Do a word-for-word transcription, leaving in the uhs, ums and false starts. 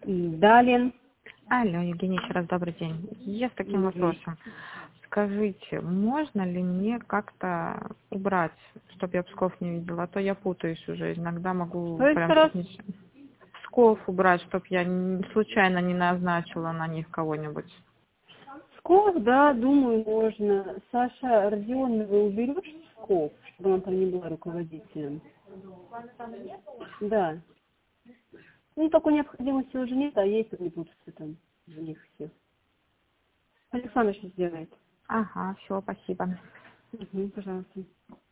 Далее. Алло, Евгений, еще раз добрый день. Я с таким вопросом. Скажите, можно ли мне как-то убрать, чтобы я Псков не видела, а то я путаюсь уже, иногда могу То есть прям раз Псков убрать, чтобы я не- случайно не назначила на них кого-нибудь. Псков, да, думаю, можно. Саша Родионова уберешь Псков, чтобы она там не была руководителем? Да. Ну, такой необходимости уже нет, а есть не путаться там в них всех. Александр что сделает? Ага, все, спасибо. Угу, пожалуйста.